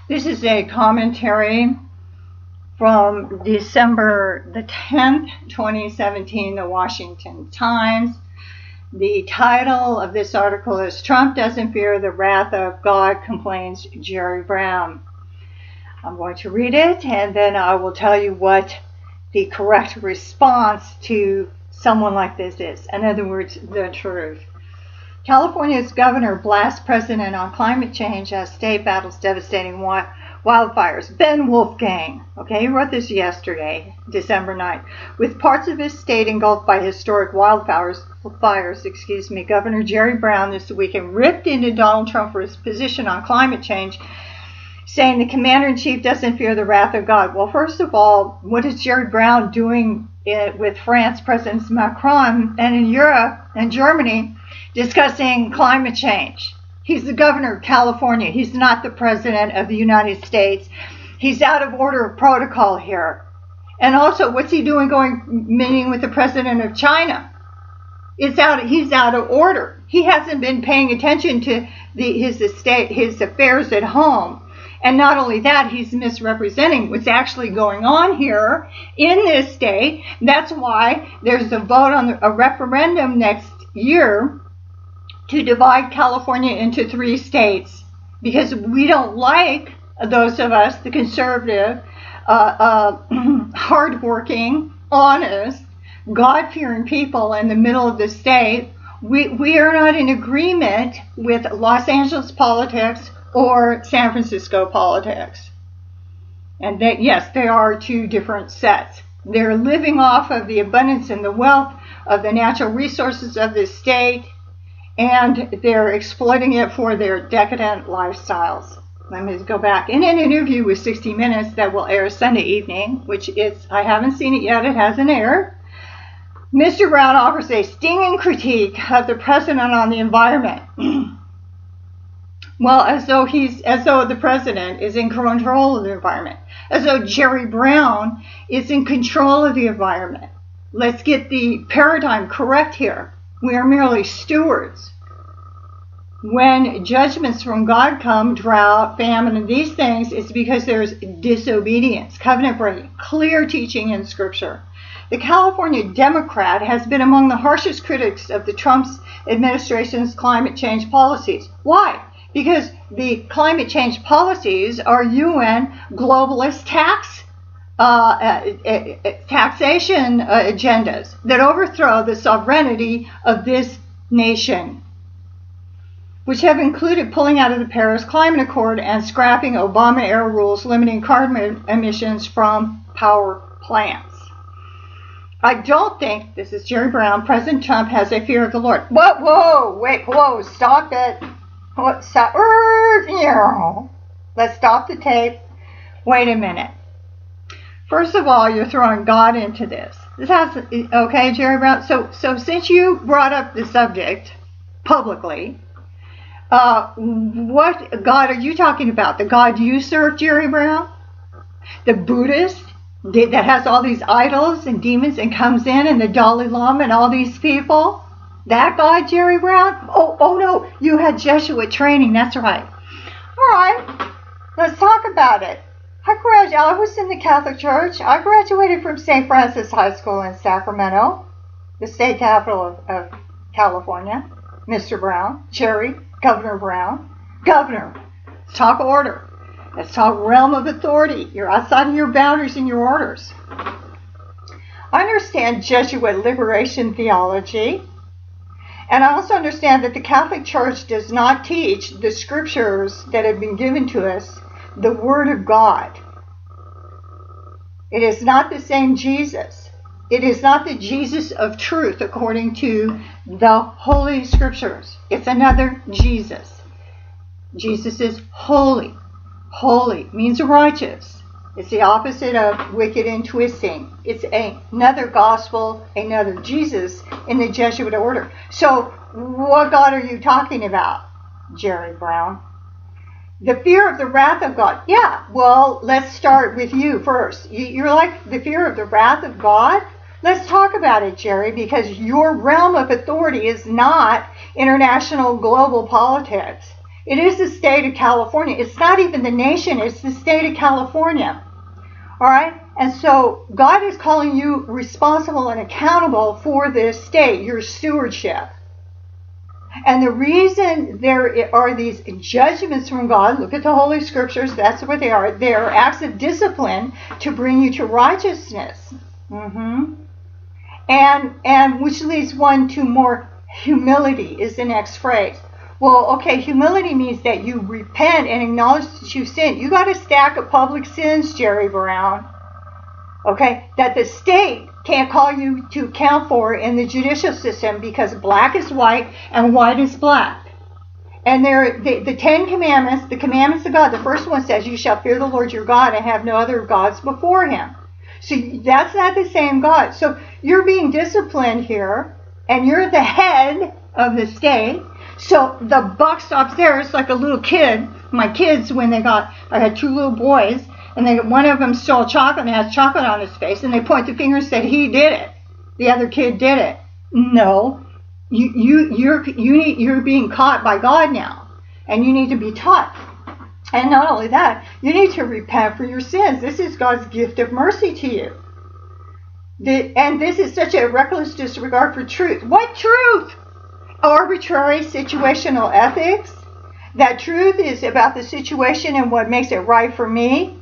This is a commentary from December the 10th, 2017, the Washington Times. The title of this article is "Trump Doesn't Fear the Wrath of God, Complains Jerry Brown." I'm going to read it, and then I will tell you what the correct response to someone like this is. In other words, the truth. California's governor blasts president on climate change as state battles devastating wildfires. Ben Wolfgang, he wrote this yesterday, December 9th. With parts of his state engulfed by historic wildfires, Governor Jerry Brown this weekend ripped into Donald Trump for his position on climate change, saying the commander-in-chief doesn't fear the wrath of God. Well, first of all, what is Jerry Brown doing with France, President Macron, and in Europe and Germany discussing climate change? He's the governor of California. He's not the president of the United States. He's out of order of protocol here. And also, what's he doing meeting with the president of China? He's out of order. He hasn't been paying attention to his affairs at home. And not only that, he's misrepresenting what's actually going on here in this state. That's why there's a vote on a referendum next year to divide California into 3 states, because we don't like, those of us, the conservative, hardworking, honest, God-fearing people in the middle of the state. We are not in agreement with Los Angeles politics or San Francisco politics. And that, yes, they are 2 different sets. They're living off of the abundance and the wealth of the natural resources of the state, and they're exploiting it for their decadent lifestyles. Let me go back. In an interview with 60 Minutes that will air Sunday evening, I haven't seen it yet, it hasn't aired, Mr. Brown offers a stinging critique of the president on the environment. Well, as though the president is in control of the environment, as though Jerry Brown is in control of the environment. Let's get the paradigm correct here. We are merely stewards. When judgments from God come, drought, famine, and these things, it's because there's disobedience, covenant breaking, clear teaching in Scripture. The California Democrat has been among the harshest critics of the Trump administration's climate change policies. Why? Because the climate change policies are UN globalist taxation agendas that overthrow the sovereignty of this nation, which have included pulling out of the Paris Climate Accord and scrapping Obama-era rules limiting carbon emissions from power plants. I don't think, this is Jerry Brown, President Trump has a fear of the Lord. Whoa, stop it. Let's stop the tape. Wait a minute. First of all, you're throwing God into this. Jerry Brown? So since you brought up the subject publicly, what God are you talking about? The God you serve, Jerry Brown? The Buddhist that has all these idols and demons and comes in, and the Dalai Lama and all these people? That God, Jerry Brown? Oh no, you had Jesuit training, that's right. All right, let's talk about it. I was in the Catholic Church. I graduated from St. Francis High School in Sacramento, the state capital of California. Mr. Brown, Jerry, Governor Brown. Governor, let's talk order. Let's talk realm of authority. You're outside of your boundaries and your orders. I understand Jesuit liberation theology. And I also understand that the Catholic Church does not teach the scriptures that have been given to us, the Word of God. It is not the same Jesus. It is not the Jesus of truth according to the Holy Scriptures. It's another Jesus. Jesus is holy. Holy means righteous. It's the opposite of wicked and twisting. It's another gospel, another Jesus in the Jesuit order. So what God are you talking about, Jerry Brown? The fear of the wrath of God. Yeah, well, let's start with you first. You're like the fear of the wrath of God? Let's talk about it, Jerry, because your realm of authority is not international global politics. It is the state of California. It's not even the nation, it's the state of California. All right? And so God is calling you responsible and accountable for this state, your stewardship. And the reason there are these judgments from God, look at the Holy Scriptures, that's what they are. They are acts of discipline to bring you to righteousness. And which leads one to more humility is the next phrase. Well, okay, humility means that you repent and acknowledge that you've sinned. You got a stack of public sins, Jerry Brown. Okay, that the state can't call you to account for in the judicial system because black is white and white is black. And the Ten Commandments, the commandments of God, the first one says, you shall fear the Lord your God and have no other gods before him. So that's not the same God. So you're being disciplined here, and you're the head of the state. So the buck stops there. It's like a little kid. My kids, I had two little boys, and one of them stole chocolate and has chocolate on his face, and they point the finger and said he did it. The other kid did it. No, you're being caught by God now, and you need to be taught. And not only that, you need to repent for your sins. This is God's gift of mercy to you. And this is such a reckless disregard for truth. What truth? Arbitrary situational ethics? That truth is about the situation and what makes it right for me?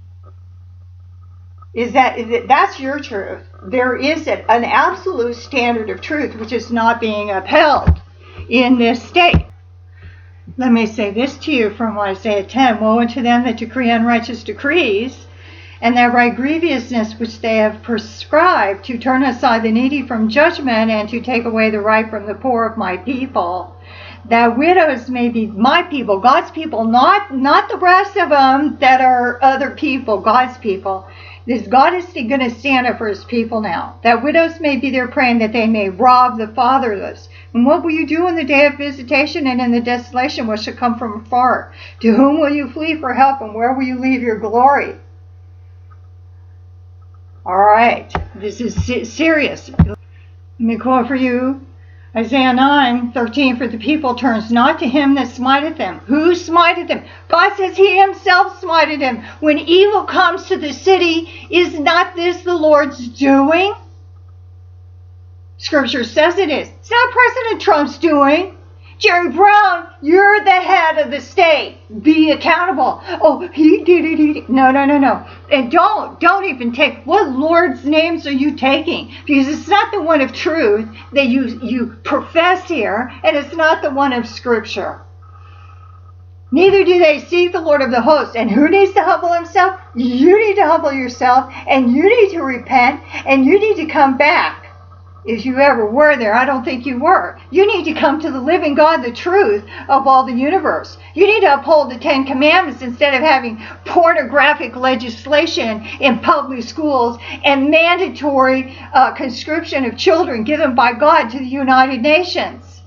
That's your truth. There is an absolute standard of truth which is not being upheld in this state. Let me say this to you from Isaiah 10. Woe unto them that decree unrighteous decrees, and that write grievousness which they have prescribed, to turn aside the needy from judgment, and to take away the right from the poor of my people. That widows may be my people, God's people, not the rest of them that are other people, God's people. God is going to stand up for his people now. That widows may be their prey, and that they may rob the fatherless. And what will you do in the day of visitation and in the desolation which shall come from afar? To whom will you flee for help, and where will you leave your glory? All right, this is serious. Let me quote for you Isaiah 9:13. For the people turns not to him that smiteth them. Who smiteth them? God says he himself smited them. When evil comes to the city, is not this the Lord's doing? Scripture says it is. It's not President Trump's doing. Jerry Brown, you're the head of the state. Be accountable. Oh, he did it. No. And don't even take, what Lord's names are you taking? Because it's not the one of truth that you profess here, and it's not the one of Scripture. Neither do they seek the Lord of the hosts. And who needs to humble himself? You need to humble yourself, and you need to repent, and you need to come back. If you ever were there, I don't think you were. You need to come to the living God, the truth of all the universe. You need to uphold the Ten Commandments instead of having pornographic legislation in public schools and mandatory conscription of children given by God to the United Nations.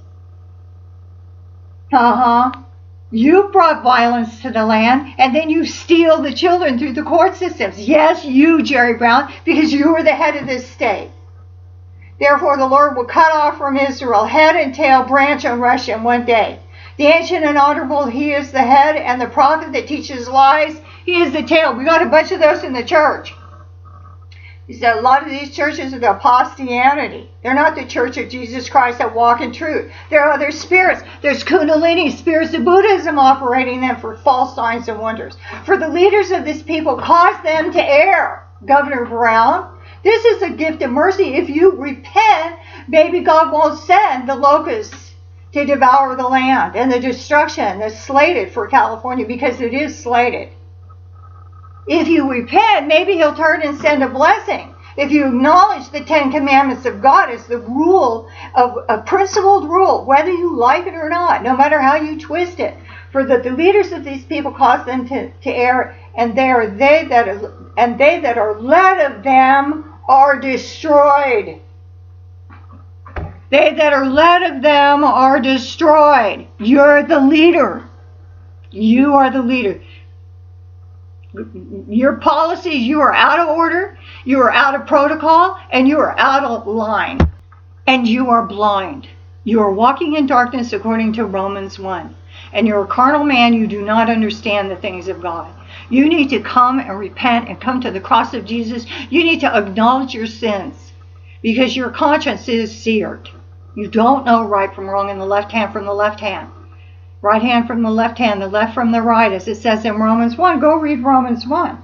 You brought violence to the land, and then you steal the children through the court systems. Yes, you, Jerry Brown, because you were the head of this state. Therefore, the Lord will cut off from Israel head and tail, branch and rush in one day. The ancient and honorable, he is the head, and the prophet that teaches lies, he is the tail. We got a bunch of those in the church. He said a lot of these churches are the apostianity. They're not the church of Jesus Christ that walk in truth. There are other spirits. There's Kundalini, spirits of Buddhism operating them for false signs and wonders. For the leaders of this people, cause them to err, Governor Brown. This is a gift of mercy. If you repent, maybe God won't send the locusts to devour the land and the destruction that's slated for California, because it is slated. If you repent, maybe he'll turn and send a blessing. If you acknowledge the Ten Commandments of God as the rule, of a principled rule, whether you like it or not, no matter how you twist it, for that the leaders of these people cause them to err, and they that are led of them are destroyed. They that are led of them are destroyed. You're the leader. You are the leader. Your policies, you are out of order, you are out of protocol, and you are out of line. And you are blind. You are walking in darkness according to Romans 1. and you're a carnal man, you do not understand the things of God. You need to come and repent and come to the cross of Jesus. You need to acknowledge your sins because your conscience is seared. You don't know right from wrong, and the left hand from the left hand. Right hand from the left hand, the left from the right, as it says in Romans 1. Go read Romans 1.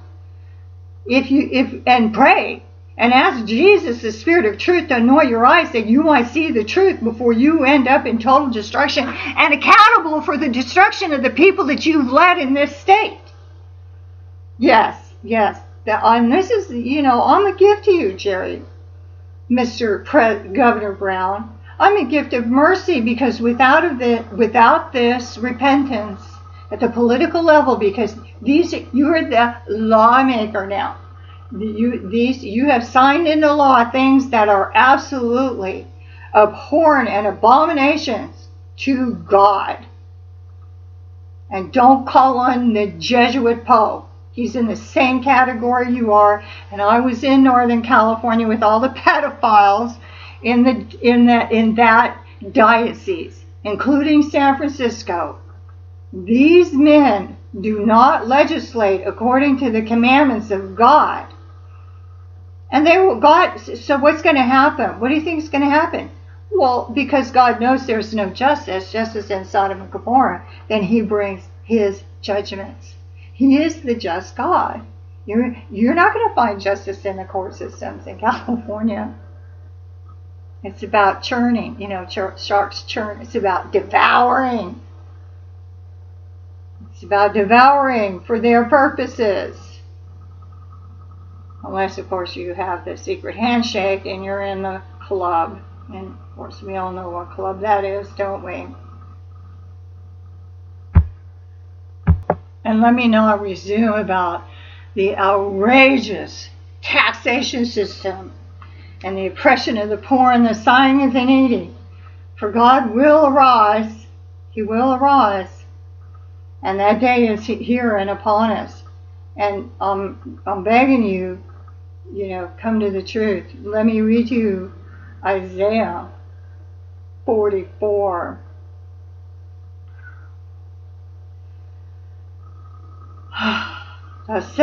And pray and ask Jesus, the Spirit of truth, to anoint your eyes that you might see the truth before you end up in total destruction and accountable for the destruction of the people that you've led in this state. Yes. And this is, I'm a gift to you, Jerry, Governor Brown. I'm a gift of mercy because without this repentance at the political level, because you are the lawmaker now. You have signed into law things that are absolutely abhorrent and abominations to God. And don't call on the Jesuit Pope. He's in the same category you are. And I was in Northern California with all the pedophiles in that diocese, including San Francisco. These men do not legislate according to the commandments of God. And so what's going to happen? What do you think is going to happen? Well, because God knows there's no justice in Sodom and Gomorrah, then he brings his judgments. He is the just God. You're not going to find justice in the court systems in California. It's about churning, sharks churn. It's about devouring. It's about devouring for their purposes. Unless, of course, you have the secret handshake and you're in the club. And, of course, we all know what club that is, don't we? And let me now resume about the outrageous taxation system and the oppression of the poor and the sighing of the needy. For God will arise. He will arise. And that day is here and upon us. And I'm begging you, come to the truth. Let me read you Isaiah 44. That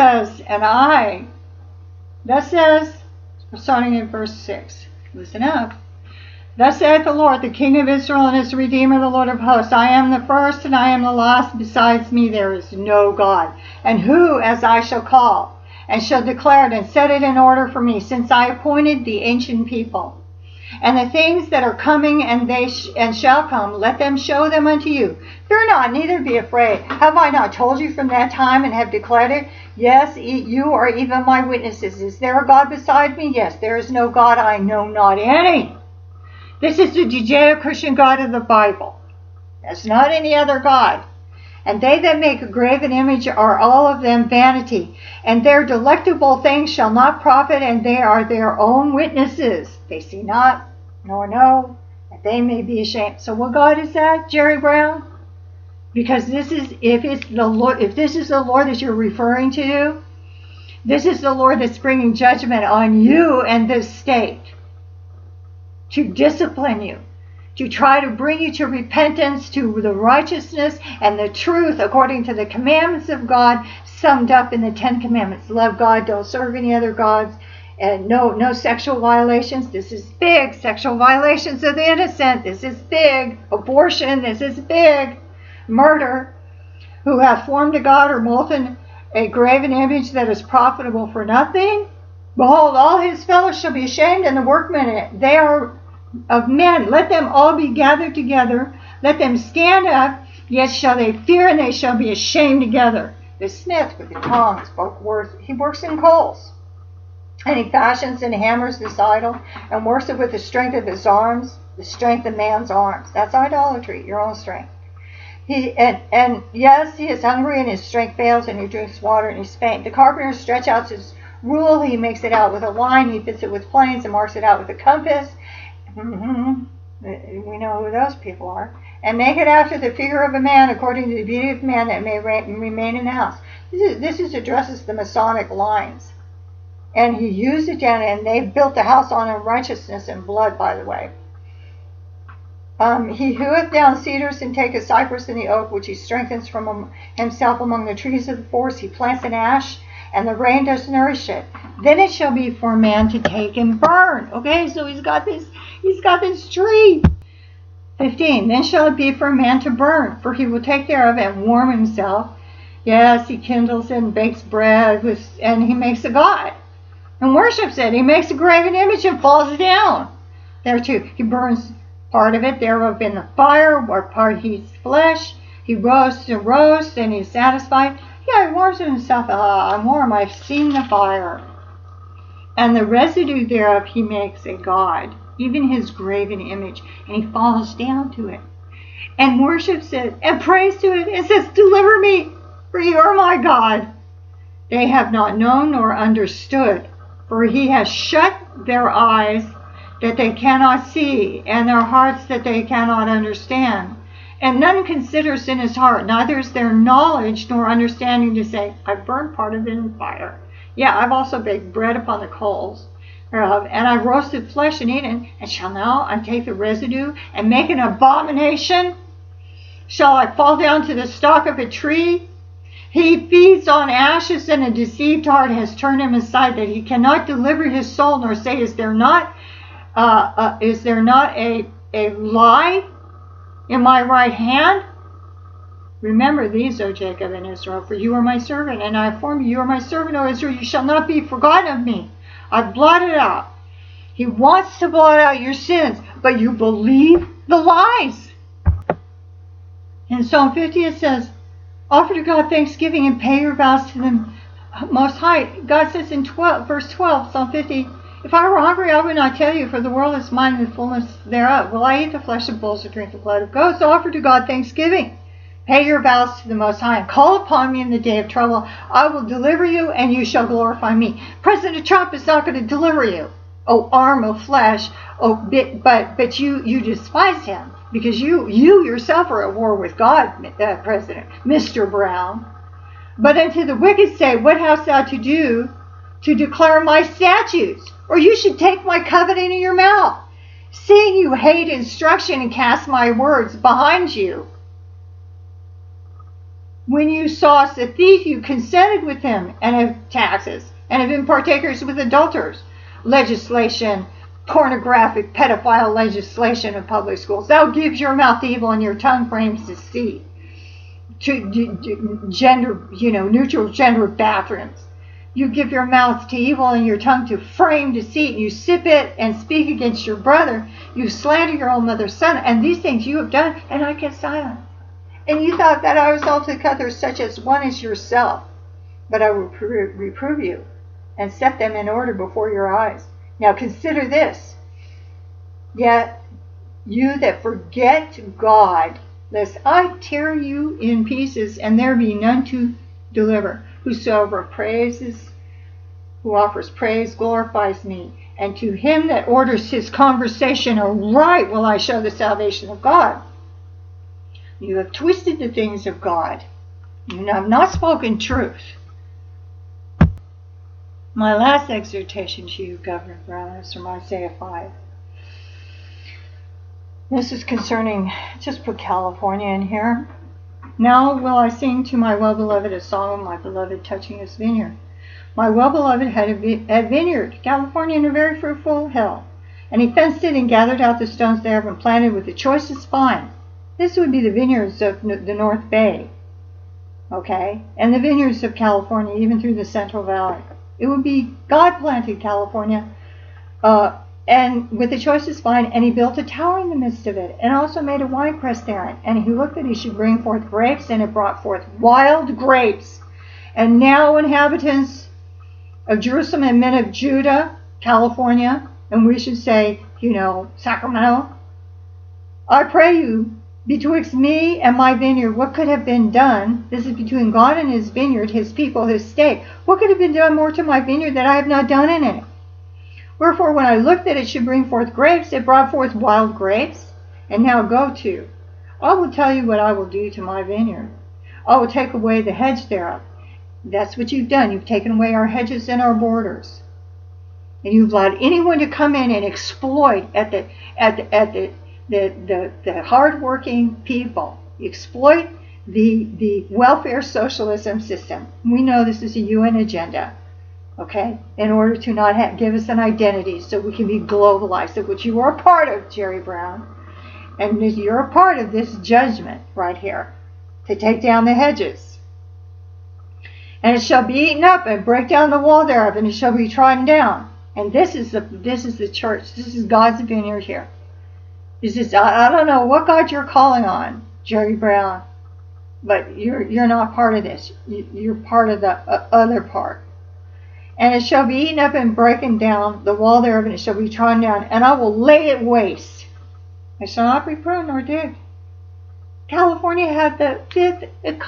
says, starting in verse 6, listen up. Thus saith the Lord, the King of Israel and his Redeemer, the Lord of hosts, I am the first and I am the last. Besides me there is no God. And who as I shall call, and shall declare it and set it in order for me, since I appointed the ancient people. And the things that are coming and shall come, let them show them unto you. Fear not, neither be afraid. Have I not told you from that time and have declared it? Yes, you are even my witnesses. Is there a God beside me? Yes, there is no God, I know not any. This is the Judeo-Christian God of the Bible. There's not any other God. And they that make a graven image are all of them vanity. And their delectable things shall not profit, and they are their own witnesses. They see not, nor know, that they may be ashamed. So what God is that, Jerry Brown? Because if this is the Lord that you're referring to, this is the Lord that's bringing judgment on you and this state to discipline you, to try to bring you to repentance, to the righteousness and the truth according to the commandments of God summed up in the 10 Commandments. Love God, don't serve any other gods, and no sexual violations. This is big. Sexual violations of the innocent. This is big. Abortion. This is big. Murder. Who hath formed a god or molten a graven image that is profitable for nothing? Behold, all his fellows shall be ashamed, and the workmen, they are of men. Let them all be gathered together. Let them stand up. Yet shall they fear, and they shall be ashamed together. The smith with the tongs he works in coals. And he fashions and hammers this idol, and works it with the strength of his arms, the strength of man's arms. That's idolatry, your own strength. And yes, he is hungry, and his strength fails, and he drinks water, and he's faint. The carpenter stretches out his rule, he makes it out with a line, he fits it with planes, and marks it out with a compass. We know who those people are. And make it after the figure of a man, according to the beauty of man, that may remain in the house. This addresses the Masonic lines. And he used it down, and they built the house on righteousness and blood, by the way. He heweth down cedars and taketh cypress and the oak, which he strengthens from himself among the trees of the forest. He plants an ash, and the rain does nourish it. Then it shall be for a man to take and burn. Okay, so he's got this tree. 15. Then shall it be for a man to burn, for he will take thereof and warm himself. Yes, he kindles it and bakes bread and he makes a god and worships it. He makes a graven image and falls down. There too, he burns part of it thereof in the fire, or part heats flesh. He roasts and he's satisfied. Yeah, he warms himself. I'm warm. I've seen the fire. And the residue thereof he makes a god, even his graven image, and he falls down to it and worships it and prays to it and says, deliver me, for you are my God. They have not known nor understood, for he has shut their eyes that they cannot see, and their hearts that they cannot understand. And none considers in his heart, neither is there knowledge nor understanding to say, I've burned part of it in fire. Yeah, I've also baked bread upon the coals thereof, and I've roasted flesh and eaten, and shall now I take the residue and make an abomination? Shall I fall down to the stalk of a tree? He feeds on ashes, and a deceived heart has turned him aside, that he cannot deliver his soul, nor say, is there not a lie in my right hand? Remember these, O Jacob and Israel, for you are my servant, and I have formed you. You are my servant, O Israel. You shall not be forgotten of me. I've blotted out. He wants to blot out your sins, but you believe the lies. In Psalm 50 it says, offer to God thanksgiving and pay your vows to the Most High. God says in verse 12, Psalm 50, if I were hungry, I would not tell you, for the world is mine and the fullness thereof. Will I eat the flesh of bulls or drink the blood of goats? Offer to God thanksgiving. Pay your vows to the Most High, and call upon me in the day of trouble. I will deliver you, and you shall glorify me. President Trump is not going to deliver you, oh arm of flesh, but you despise him, because you yourself are at war with God, President, Mr. Brown. But unto the wicked say, what hast thou to do to declare my statutes? Or you should take my covenant in your mouth, seeing you hate instruction and cast my words behind you. When you saw a thief, you consented with him, and of taxes, and have been partakers with adulterers. Legislation, pornographic, pedophile legislation of public schools. Thou gives your mouth evil, and your tongue frames deceit. To gender, neutral gender bathrooms. You give your mouth to evil and your tongue to frame deceit. You sip it and speak against your brother. You slander your own mother's son, and these things you have done, and I kept silent. And you thought that I was altogether such as one as yourself. But I will reprove you and set them in order before your eyes. Now consider this. Yet you that forget God, lest I tear you in pieces, and there be none to deliver. Whosoever who offers praise glorifies me. And to him that orders his conversation aright will I show the salvation of God. You have twisted the things of God. You have not spoken truth. My last exhortation to you, Governor Brown, is from Isaiah 5. This is concerning, just put California in here. Now will I sing to my well-beloved a song of my beloved touching his vineyard. My well-beloved had a vineyard, California, in a very fruitful hill. And he fenced it and gathered out the stones thereof and planted with the choicest vine. This would be the vineyards of the North Bay, okay? And the vineyards of California, even through the Central Valley. It would be God-planted California, and with the choicest vine, and he built a tower in the midst of it, and also made a winepress therein. And he looked that he should bring forth grapes, and it brought forth wild grapes. And now, inhabitants of Jerusalem and men of Judah, California, and we should say, Sacramento, I pray you, betwixt me and my vineyard, what could have been done? This is between God and his vineyard, his people, his state. What could have been done more to my vineyard that I have not done in it? Wherefore, when I looked that it should bring forth grapes, it brought forth wild grapes. And now go to. I will tell you what I will do to my vineyard. I will take away the hedge thereof. That's what you've done. You've taken away our hedges and our borders. And you've allowed anyone to come in and exploit at the the hardworking people, exploit the welfare socialism system. We know this is a UN agenda, okay, in order to not give us an identity so we can be globalized, of which you are a part of, Jerry Brown. And you're a part of this judgment right here to take down the hedges. And it shall be eaten up and break down the wall thereof, and it shall be trodden down. And this is the church. This is God's vineyard here. This is, I don't know what God you're calling on, Jerry Brown, but you're not part of this. You're part of the other part. And it shall be eaten up and broken down, the wall thereof, and it shall be trodden down, and I will lay it waste. It shall not be pruned nor digged. California had the fifth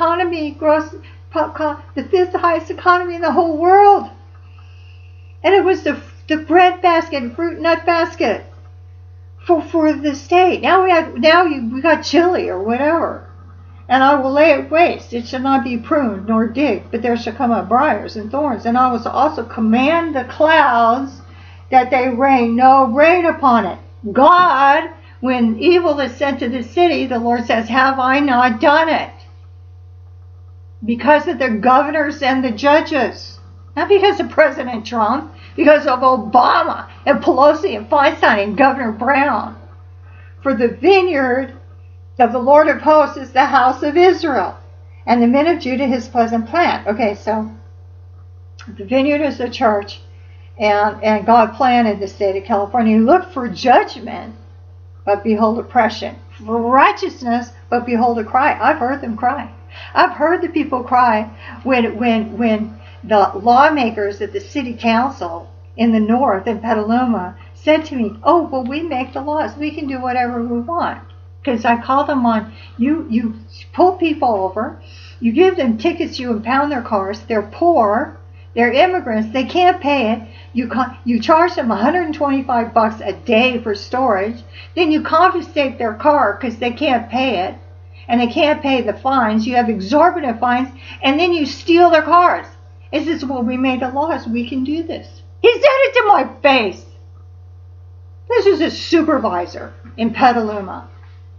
highest economy in the whole world. And it was the bread basket, fruit nut basket for the state. Now we got chili or whatever. And I will lay it waste. It shall not be pruned nor digged, but there shall come up briars and thorns. And I will also command the clouds that they rain no rain upon it. God, when evil is sent to the city, the Lord says, have I not done it? Because of the governors and the judges. Not because of President Trump, because of Obama and Pelosi and Feinstein and Governor Brown. For the vineyard of the Lord of hosts is the house of Israel, and the men of Judah his pleasant plant. Okay, so the vineyard is the church, and God planted the state of California. Look for judgment, but behold oppression. For righteousness, but behold a cry. I've heard them cry. I've heard the people cry when the lawmakers at the city council in the north, in Petaluma, said to me, oh, well, we make the laws. We can do whatever we want. Because I call them on, you pull people over, you give them tickets, you impound their cars, they're poor, they're immigrants, they can't pay it, you charge them $125 a day for storage, then you confiscate their car because they can't pay it, and they can't pay the fines, you have exorbitant fines, and then you steal their cars. He says, well, we made the laws, we can do this. He said it to my face. This is a supervisor in Petaluma.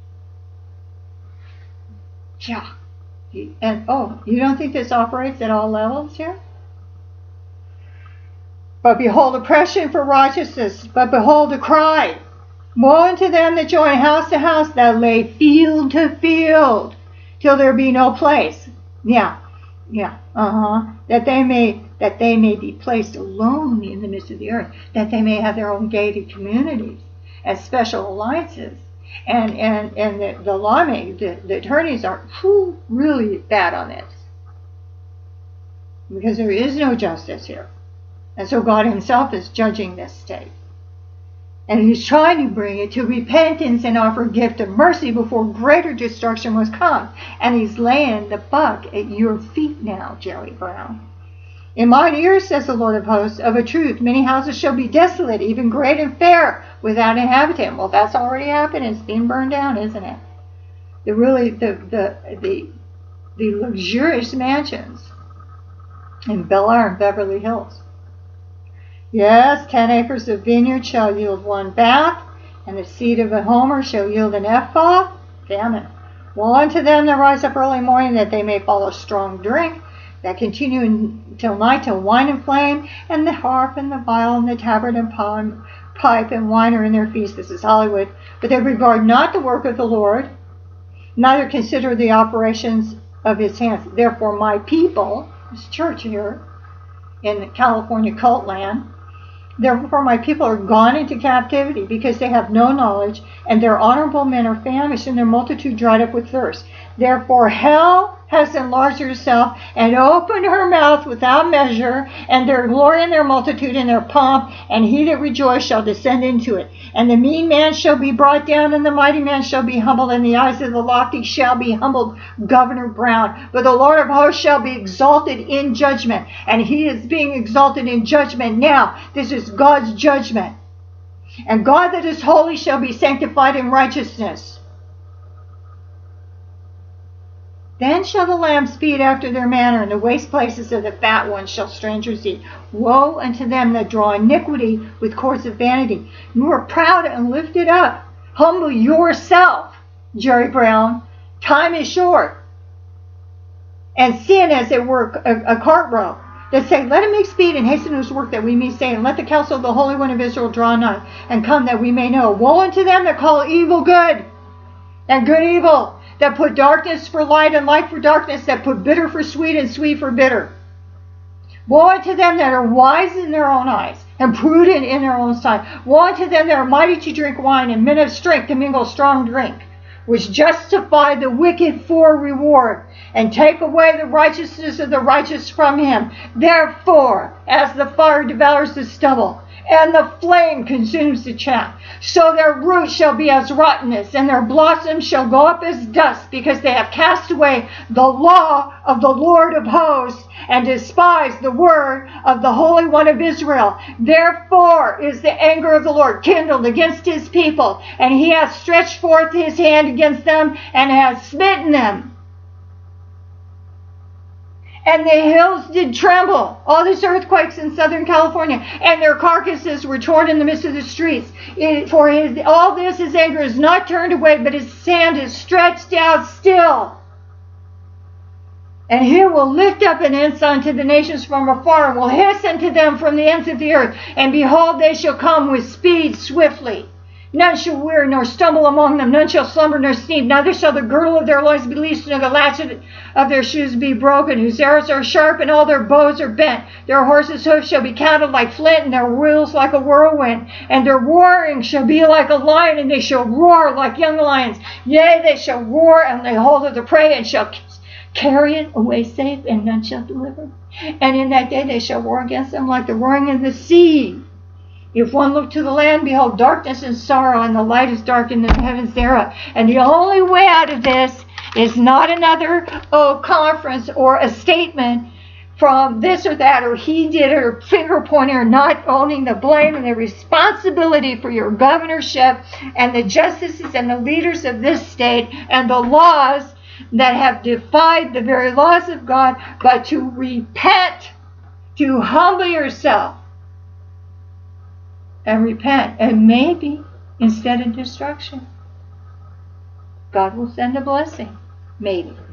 Yeah. And you don't think this operates at all levels here? But behold oppression for righteousness, but behold a cry. Woe unto them that join house to house, that lay field to field, till there be no place. That they may be placed alone in the midst of the earth, that they may have their own gated communities as special alliances. And the lawmakers, the attorneys are really bad on this. Because there is no justice here. And so God himself is judging this state. And he's trying to bring it to repentance and offer a gift of mercy before greater destruction was come. And he's laying the buck at your feet now, Jerry Brown. In mine ears, says the Lord of hosts, of a truth, many houses shall be desolate, even great and fair, without inhabitant. Well, that's already happened. It's being burned down, isn't it? The luxurious mansions in Bel Air and Beverly Hills. Yes, 10 acres of vineyard shall yield 1 bath, and the seed of a homer shall yield an ephah. Famine. Woe unto them that rise up early morning, that they may follow strong drink, that continue until night, till wine and flame, and the harp and the viol and the tabret and pipe and wine are in their feast. This is Hollywood. But they regard not the work of the Lord, neither consider the operations of his hands. Therefore my people, this church here in California cult land, therefore my people are gone into captivity, because they have no knowledge, and their honorable men are famished, and their multitude dried up with thirst. Therefore hell has enlarged herself and opened her mouth without measure, and their glory and their multitude and their pomp, and he that rejoiced shall descend into it. And the mean man shall be brought down, and the mighty man shall be humbled, and the eyes of the lofty shall be humbled. Governor Brown. But the Lord of hosts shall be exalted in judgment, and he is being exalted in judgment now. This is God's judgment. And God that is holy shall be sanctified in righteousness. Then shall the lambs feed after their manner, and the waste places of the fat ones shall strangers eat. Woe unto them that draw iniquity with cords of vanity. You are proud and lifted up, Humble yourself, Jerry Brown. Time is short. And sin, as it were, a cart rope that say, let him make speed and hasten his work that we may say, and let the counsel of the Holy One of Israel draw nigh and come that we may know. Woe unto them that call evil good and good evil, that put darkness for light and light for darkness, that put bitter for sweet and sweet for bitter. Woe unto them that are wise in their own eyes and prudent in their own sight. Woe unto them that are mighty to drink wine and men of strength to mingle strong drink, which justify the wicked for reward, and take away the righteousness of the righteous from him. Therefore, as the fire devours the stubble, and the flame consumes the chaff, so their roots shall be as rottenness, and their blossoms shall go up as dust, because they have cast away the law of the Lord of hosts, and despised the word of the Holy One of Israel. Therefore is the anger of the Lord kindled against his people, and he hath stretched forth his hand against them, and hath smitten them. And the hills did tremble, all these earthquakes in Southern California, and their carcasses were torn in the midst of the streets. All this, his anger is not turned away, but his hand is stretched out still. And he will lift up an ensign to the nations from afar, and will hiss unto them from the ends of the earth. And behold, they shall come with speed swiftly. None shall weary nor stumble among them. None shall slumber nor sleep. Neither shall the girdle of their loins be loosed, nor the latchet of their shoes be broken. Whose arrows are sharp, and all their bows are bent. Their horses' hoofs shall be counted like flint, and their wheels like a whirlwind. And their roaring shall be like a lion, and they shall roar like young lions. Yea, they shall roar and lay hold of the prey, and shall carry it away safe, and none shall deliver. And in that day they shall roar against them like the roaring of the sea. If one look to the land, behold, darkness and sorrow, and the light is darkened in the heavens thereof. And the only way out of this is not another conference or a statement from this or that, or he did it, or finger pointing, or not owning the blame and the responsibility for your governorship and the justices and the leaders of this state and the laws that have defied the very laws of God, but to repent, to humble yourself and repent. And maybe instead of destruction, God will send a blessing. Maybe.